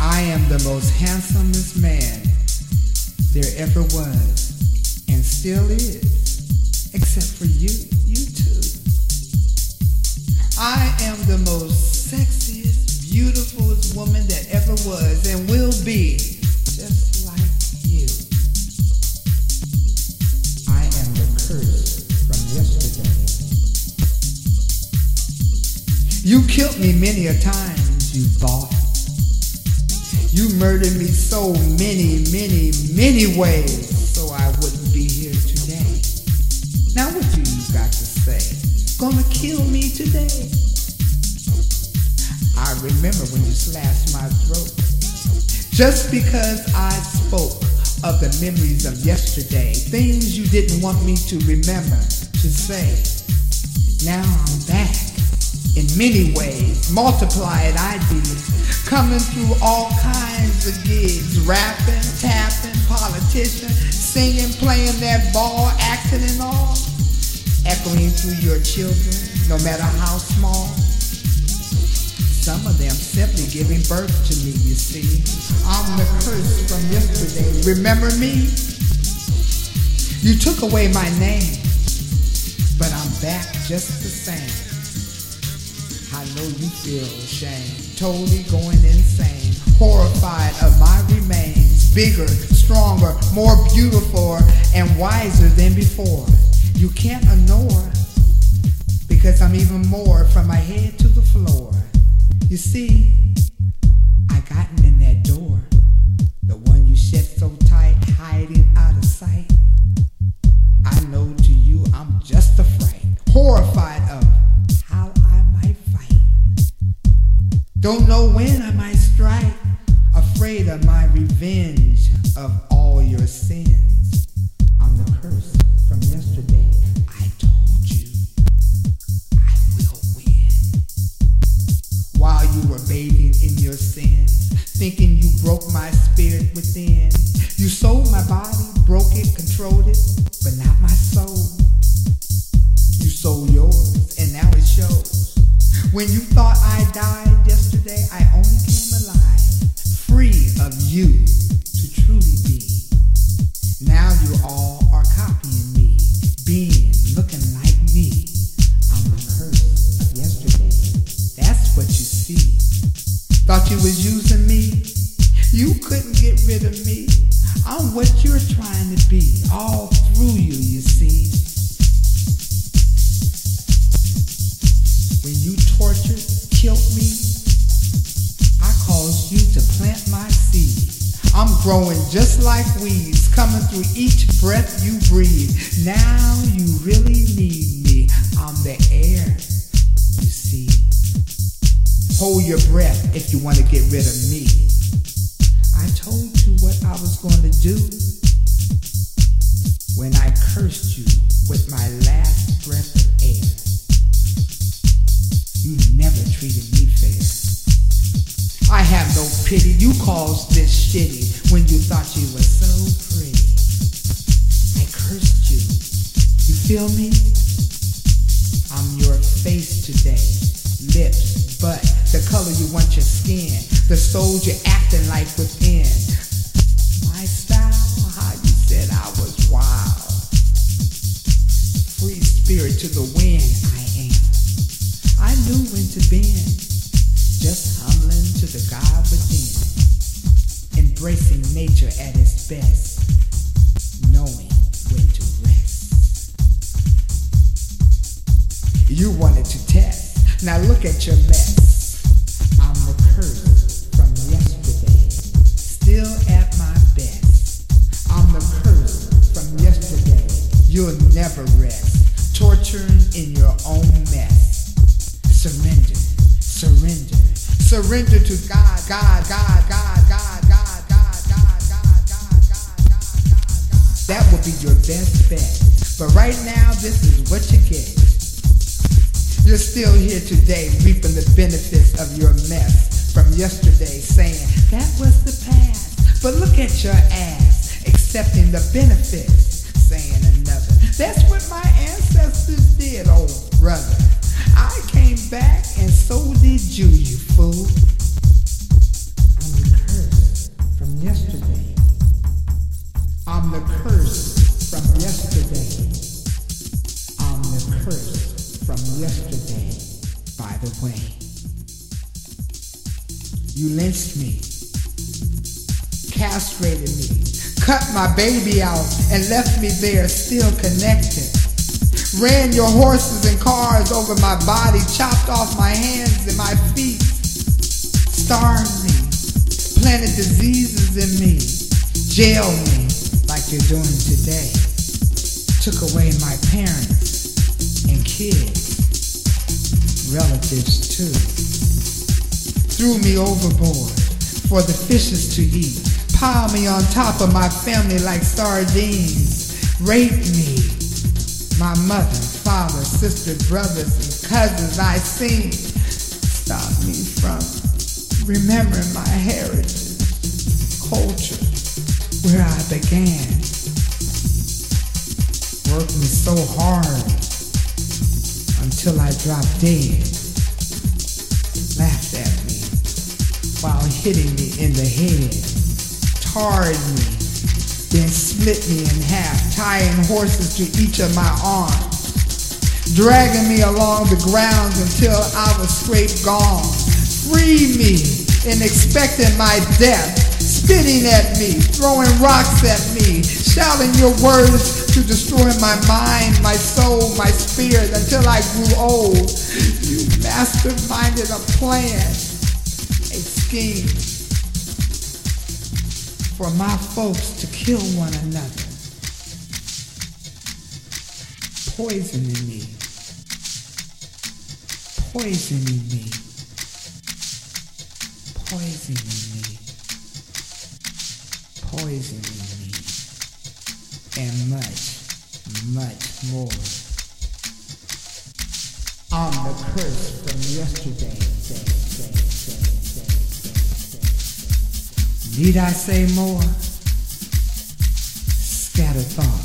I am the most handsomest man there ever was and still is, except for you too. I am the most sexiest, beautifulest woman that ever was and will be, just like you. I am the curse from yesterday. You killed me many a time, you bought. You murdered me so many ways, so I wouldn't be here today. Now what do you got to say? Gonna kill me today? I remember when you slashed my throat. Just because I spoke of the memories of yesterday, things you didn't want me to remember, to say. Now I'm back in many ways, multiplied I did. Coming through all kinds of gigs, rapping, tapping, politician, singing, playing that ball, acting and all, echoing through your children, no matter how small. Some of them simply giving birth to me, you see. I'm the curse from yesterday. Remember me? You took away my name, but I'm back just the same. I know you feel ashamed, totally going insane, horrified of my remains, bigger, stronger, more beautiful, and wiser than before. You can't ignore, because I'm even more from my head to the floor. You see, I gotten in that door, the one you shut so tight, hiding out of sight. I know to you I'm just afraid, horrified of how I might fight. Don't know when I might strike, afraid of my revenge of all your sins. I'm the curse from yesterday. I told you I will win. While you were bathing in your sins, thinking you broke my spirit within, you sold my body, broke it, controlled it, but not my soul. You sold yours, and now it shows. When you thought I died yesterday, I only came alive, free of you to truly be. Now you all are copying me, being, looking like me. I'm the curse of yesterday. That's what you see. Thought you was using me? You couldn't get rid of me. I'm what you're trying to be, all through you see. When you tortured, killed me, I caused you to plant my seed. I'm growing just like weeds, coming through each breath you breathe. Now you really need me. I'm the air, you see. Hold your breath if you want to get rid of me. I told you what I was going to do when I cursed you with my last breath of air. You never treated me fair. I have no pity. You caused this shitty when you thought you were so pretty. I cursed you. You feel me? I'm your face today. Lips, butt, the color you want your skin, the soul you're acting like within. My style, how you said I was wild. Free spirit to the wind, I am. I knew when to bend, just humbling to the God within, embracing nature at its best, knowing when to rest. You wanted to test, now look at your mess. I'm the curse from yesterday, still at my best. I'm the curse from yesterday, you'll never rest, torturing in your own mess. Surrender, surrender, surrender to God, God, God, God, God, God, God, God, God, God, God, God. That would be your best bet. But right now, this is what you get. You're still here today, reaping the benefits of your mess from yesterday, saying that was the past. But look at your ass, accepting the benefits, saying another. That's what my ancestors did, old brother. I came back and so did you, you fool. I'm the curse. You lynched me, castrated me, cut my baby out and left me there still connected. Ran your horses and cars over my body, chopped off my hands and my feet, starved me, planted diseases in me, jailed me like you're doing today. Took away my parents and kids, relatives too. Threw me overboard for the fishes to eat. Piled me on top of my family like sardines. Raped me. My mother, father, sister, brothers, and cousins I seen. Stopped me from remembering my heritage, culture, where I began. Worked me so hard until I dropped dead. Laughed at me while hitting me in the head. Tarred me, then split me in half, tying horses to each of my arms, dragging me along the grounds until I was straight gone. Free me in expecting my death, spitting at me, throwing rocks at me, shouting your words to destroy my mind, my soul, my spirit until I grew old. You masterminded a plan, a scheme for my folks to kill one another, poisoning me, poisoning me, poisoning me, poisoning me, and much, much more. I'm the curse from yesterday. Need I say more? Scattered thoughts.